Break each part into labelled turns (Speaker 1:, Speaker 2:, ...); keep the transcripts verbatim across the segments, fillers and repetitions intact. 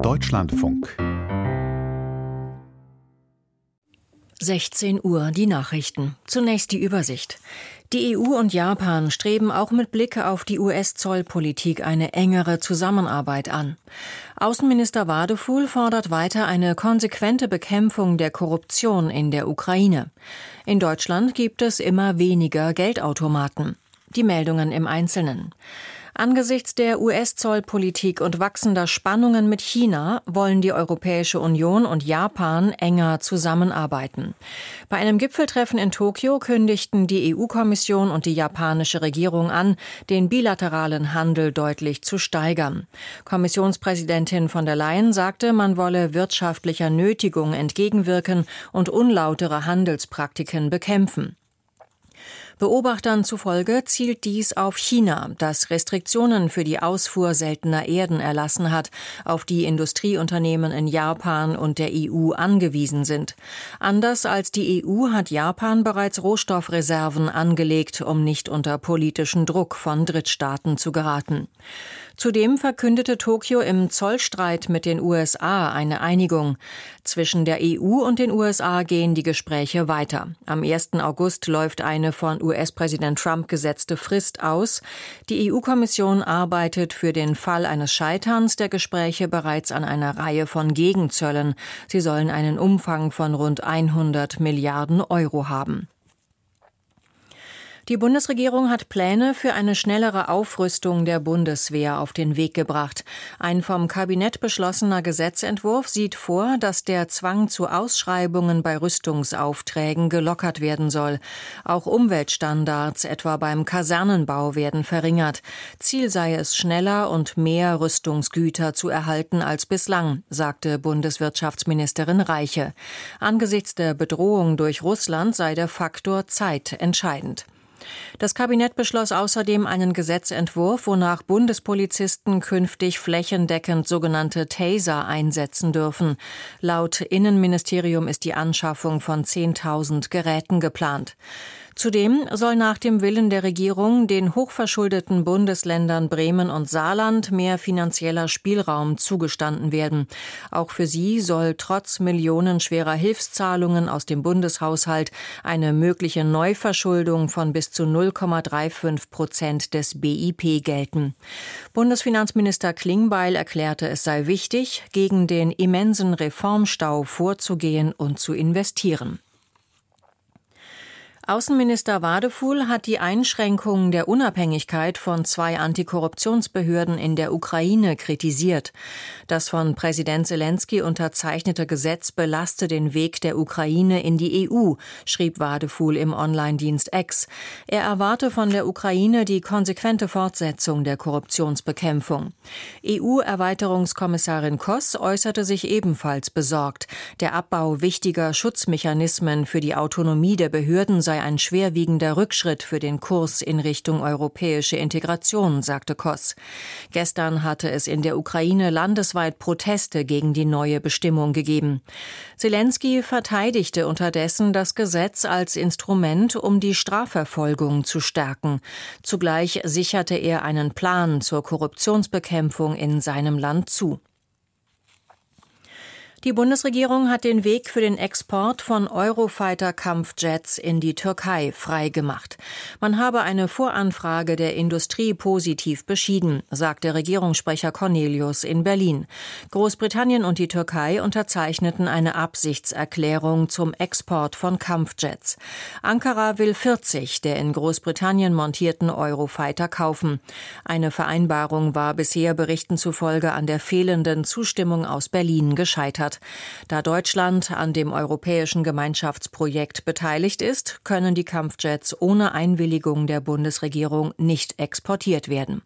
Speaker 1: Deutschlandfunk.
Speaker 2: sechzehn Uhr, die Nachrichten. Zunächst die Übersicht. Die E U und Japan streben auch mit Blick auf die U S-Zollpolitik eine engere Zusammenarbeit an. Außenminister Wadefuhl fordert weiter eine konsequente Bekämpfung der Korruption in der Ukraine. In Deutschland gibt es immer weniger Geldautomaten. Die Meldungen im Einzelnen. Angesichts der U S-Zollpolitik und wachsender Spannungen mit China wollen die Europäische Union und Japan enger zusammenarbeiten. Bei einem Gipfeltreffen in Tokio kündigten die E U-Kommission und die japanische Regierung an, den bilateralen Handel deutlich zu steigern. Kommissionspräsidentin von der Leyen sagte, man wolle wirtschaftlicher Nötigung entgegenwirken und unlautere Handelspraktiken bekämpfen. Beobachtern zufolge zielt dies auf China, das Restriktionen für die Ausfuhr seltener Erden erlassen hat, auf die Industrieunternehmen in Japan und der E U angewiesen sind. Anders als die E U hat Japan bereits Rohstoffreserven angelegt, um nicht unter politischen Druck von Drittstaaten zu geraten. Zudem verkündete Tokio im Zollstreit mit den U S A eine Einigung. Zwischen der E U und den U S A gehen die Gespräche weiter. Am ersten August läuft eine von U S-Präsident Trump gesetzte Frist aus. Die E U-Kommission arbeitet für den Fall eines Scheiterns der Gespräche bereits an einer Reihe von Gegenzöllen. Sie sollen einen Umfang von rund hundert Milliarden Euro haben. Die Bundesregierung hat Pläne für eine schnellere Aufrüstung der Bundeswehr auf den Weg gebracht. Ein vom Kabinett beschlossener Gesetzentwurf sieht vor, dass der Zwang zu Ausschreibungen bei Rüstungsaufträgen gelockert werden soll. Auch Umweltstandards, etwa beim Kasernenbau, werden verringert. Ziel sei es, schneller und mehr Rüstungsgüter zu erhalten als bislang, sagte Bundeswirtschaftsministerin Reiche. Angesichts der Bedrohung durch Russland sei der Faktor Zeit entscheidend. Das Kabinett beschloss außerdem einen Gesetzentwurf, wonach Bundespolizisten künftig flächendeckend sogenannte Taser einsetzen dürfen. Laut Innenministerium ist die Anschaffung von zehntausend Geräten geplant. Zudem soll nach dem Willen der Regierung den hochverschuldeten Bundesländern Bremen und Saarland mehr finanzieller Spielraum zugestanden werden. Auch für sie soll trotz millionenschwerer Hilfszahlungen aus dem Bundeshaushalt eine mögliche Neuverschuldung von bis zu null Komma fünfunddreißig Prozent des B I P gelten. Bundesfinanzminister Klingbeil erklärte, es sei wichtig, gegen den immensen Reformstau vorzugehen und zu investieren. Außenminister Wadefuhl hat die Einschränkungen der Unabhängigkeit von zwei Antikorruptionsbehörden in der Ukraine kritisiert. Das von Präsident Selenskyj unterzeichnete Gesetz belaste den Weg der Ukraine in die E U, schrieb Wadefuhl im Online-Dienst X. Er erwarte von der Ukraine die konsequente Fortsetzung der Korruptionsbekämpfung. E U-Erweiterungskommissarin Koss äußerte sich ebenfalls besorgt. Der Abbau wichtiger Schutzmechanismen für die Autonomie der Behörden sei ein schwerwiegender Rückschritt für den Kurs in Richtung europäische Integration, sagte Koss. Gestern hatte es in der Ukraine landesweit Proteste gegen die neue Bestimmung gegeben. Selenskyj verteidigte unterdessen das Gesetz als Instrument, um die Strafverfolgung zu stärken. Zugleich sicherte er einen Plan zur Korruptionsbekämpfung in seinem Land zu. Die Bundesregierung hat den Weg für den Export von Eurofighter-Kampfjets in die Türkei freigemacht. Man habe eine Voranfrage der Industrie positiv beschieden, sagte Regierungssprecher Cornelius in Berlin. Großbritannien und die Türkei unterzeichneten eine Absichtserklärung zum Export von Kampfjets. Ankara will vierzig der in Großbritannien montierten Eurofighter kaufen. Eine Vereinbarung war bisher Berichten zufolge an der fehlenden Zustimmung aus Berlin gescheitert. Da Deutschland an dem europäischen Gemeinschaftsprojekt beteiligt ist, können die Kampfjets ohne Einwilligung der Bundesregierung nicht exportiert werden.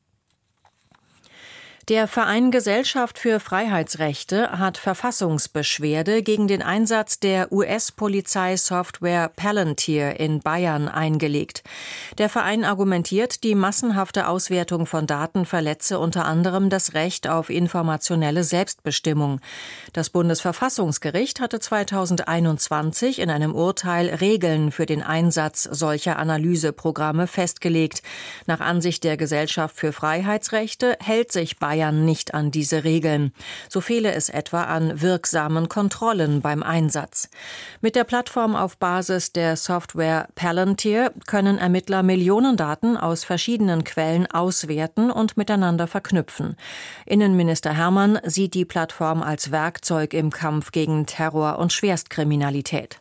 Speaker 2: Der Verein Gesellschaft für Freiheitsrechte hat Verfassungsbeschwerde gegen den Einsatz der U S-Polizeisoftware Palantir in Bayern eingelegt. Der Verein argumentiert, die massenhafte Auswertung von Daten verletze unter anderem das Recht auf informationelle Selbstbestimmung. Das Bundesverfassungsgericht hatte zweitausendeinundzwanzig in einem Urteil Regeln für den Einsatz solcher Analyseprogramme festgelegt. Nach Ansicht der Gesellschaft für Freiheitsrechte hält sich Bayern Bayern nicht an diese Regeln. So fehle es etwa an wirksamen Kontrollen beim Einsatz. Mit der Plattform auf Basis der Software Palantir können Ermittler Millionen Daten aus verschiedenen Quellen auswerten und miteinander verknüpfen. Innenminister Hermann sieht die Plattform als Werkzeug im Kampf gegen Terror und Schwerstkriminalität.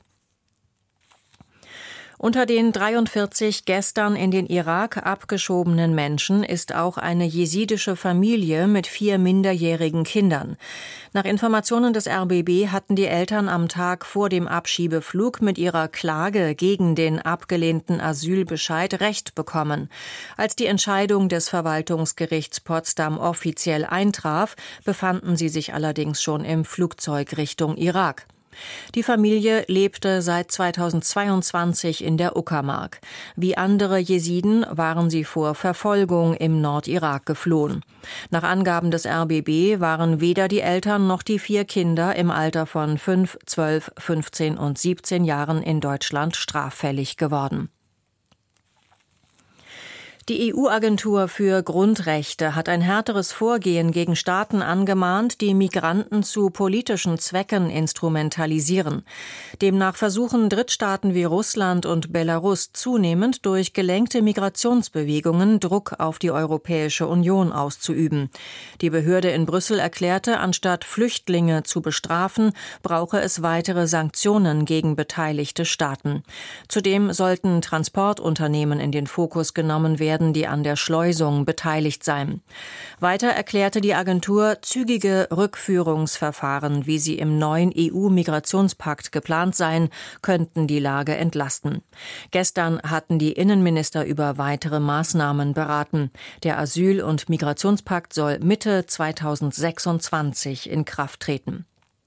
Speaker 2: Unter den dreiundvierzig gestern in den Irak abgeschobenen Menschen ist auch eine jesidische Familie mit vier minderjährigen Kindern. Nach Informationen des R B B hatten die Eltern am Tag vor dem Abschiebeflug mit ihrer Klage gegen den abgelehnten Asylbescheid Recht bekommen. Als die Entscheidung des Verwaltungsgerichts Potsdam offiziell eintraf, befanden sie sich allerdings schon im Flugzeug Richtung Irak. Die Familie lebte seit zweitausendzweiundzwanzig in der Uckermark. Wie andere Jesiden waren sie vor Verfolgung im Nordirak geflohen. Nach Angaben des R B B waren weder die Eltern noch die vier Kinder im Alter von fünf, zwölf, fünfzehn und siebzehn Jahren in Deutschland straffällig geworden. Die E U-Agentur für Grundrechte hat ein härteres Vorgehen gegen Staaten angemahnt, die Migranten zu politischen Zwecken instrumentalisieren. Demnach versuchen Drittstaaten wie Russland und Belarus zunehmend durch gelenkte Migrationsbewegungen Druck auf die Europäische Union auszuüben. Die Behörde in Brüssel erklärte, anstatt Flüchtlinge zu bestrafen, brauche es weitere Sanktionen gegen beteiligte Staaten. Zudem sollten Transportunternehmen in den Fokus genommen werden, die an der Schleusung beteiligt seien. Weiter erklärte die Agentur, zügige Rückführungsverfahren, wie sie im neuen E U-Migrationspakt geplant seien, könnten die Lage entlasten. Gestern hatten die Innenminister über weitere Maßnahmen beraten. Der Asyl- und Migrationspakt soll Mitte zweitausendsechsundzwanzig in Kraft treten.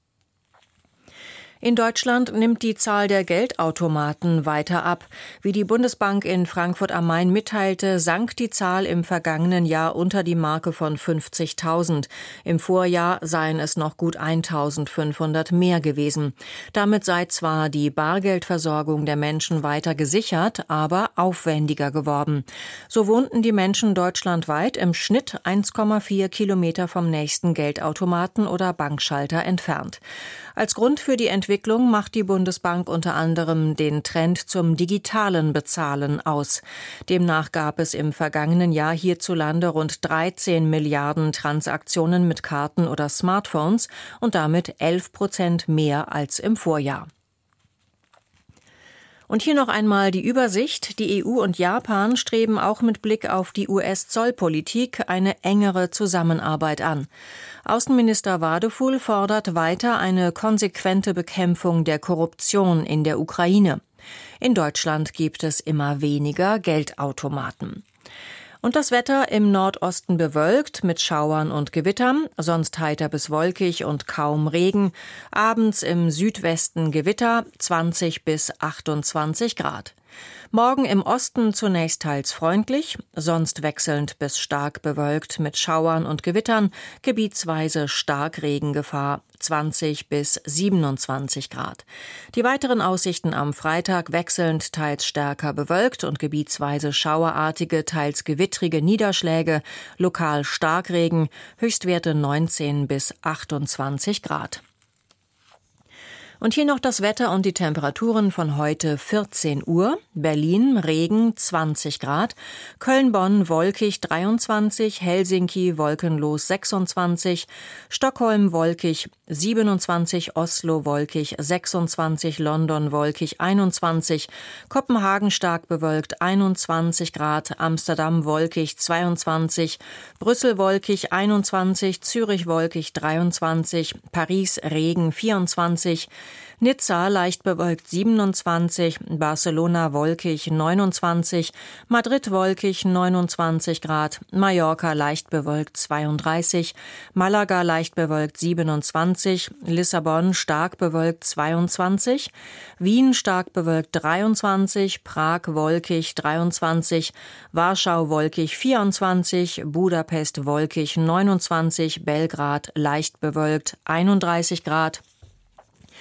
Speaker 2: In Deutschland nimmt die Zahl der Geldautomaten weiter ab. Wie die Bundesbank in Frankfurt am Main mitteilte, sank die Zahl im vergangenen Jahr unter die Marke von fünfzigtausend. Im Vorjahr seien es noch gut eintausendfünfhundert mehr gewesen. Damit sei zwar die Bargeldversorgung der Menschen weiter gesichert, aber aufwendiger geworden. So wohnten die Menschen deutschlandweit im Schnitt eins Komma vier Kilometer vom nächsten Geldautomaten oder Bankschalter entfernt. Als Grund für die Entwicklung macht die Bundesbank unter anderem den Trend zum digitalen Bezahlen aus. Demnach gab es im vergangenen Jahr hierzulande rund dreizehn Milliarden Transaktionen mit Karten oder Smartphones und damit elf Prozent mehr als im Vorjahr. Und hier noch einmal die Übersicht. Die E U und Japan streben auch mit Blick auf die U S-Zollpolitik eine engere Zusammenarbeit an. Außenminister Wadefuhl fordert weiter eine konsequente Bekämpfung der Korruption in der Ukraine. In Deutschland gibt es immer weniger Geldautomaten. Und das Wetter im Nordosten bewölkt mit Schauern und Gewittern, sonst heiter bis wolkig und kaum Regen. Abends im Südwesten Gewitter, zwanzig bis achtundzwanzig Grad. Morgen im Osten zunächst teils freundlich, sonst wechselnd bis stark bewölkt mit Schauern und Gewittern, gebietsweise Starkregengefahr, zwanzig bis siebenundzwanzig Grad. Die weiteren Aussichten am Freitag wechselnd teils stärker bewölkt und gebietsweise schauerartige, teils gewittrige Niederschläge, lokal Starkregen, Höchstwerte neunzehn bis achtundzwanzig Grad. Und hier noch das Wetter und die Temperaturen von heute vierzehn Uhr. Berlin Regen zwanzig Grad, Köln-Bonn wolkig dreiundzwanzig, Helsinki wolkenlos sechsundzwanzig, Stockholm wolkig siebenundzwanzig, Oslo wolkig sechsundzwanzig, London wolkig einundzwanzig, Kopenhagen stark bewölkt einundzwanzig Grad, Amsterdam wolkig zweiundzwanzig, Brüssel wolkig einundzwanzig, Zürich wolkig dreiundzwanzig, Paris Regen vierundzwanzig, Nizza leicht bewölkt siebenundzwanzig, Barcelona wolkig neunundzwanzig, Madrid wolkig neunundzwanzig Grad, Mallorca leicht bewölkt zweiunddreißig, Malaga leicht bewölkt siebenundzwanzig, Lissabon stark bewölkt zweiundzwanzig, Wien stark bewölkt dreiundzwanzig, Prag wolkig dreiundzwanzig, Warschau wolkig vierundzwanzig, Budapest wolkig neunundzwanzig, Belgrad leicht bewölkt einunddreißig Grad.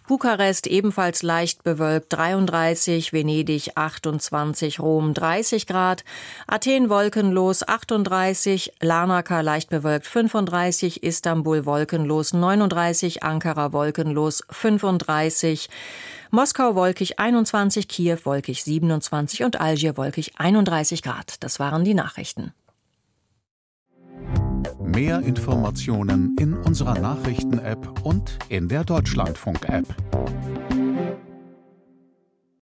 Speaker 2: Bukarest ebenfalls leicht bewölkt dreiunddreißig, Venedig achtundzwanzig, Rom dreißig Grad, Athen wolkenlos achtunddreißig, Larnaca leicht bewölkt fünfunddreißig, Istanbul wolkenlos neununddreißig, Ankara wolkenlos fünfunddreißig, Moskau wolkig einundzwanzig, Kiew wolkig siebenundzwanzig und Algier wolkig einunddreißig Grad. Das waren die Nachrichten.
Speaker 1: Mehr Informationen in unserer Nachrichten-App und in der Deutschlandfunk-App.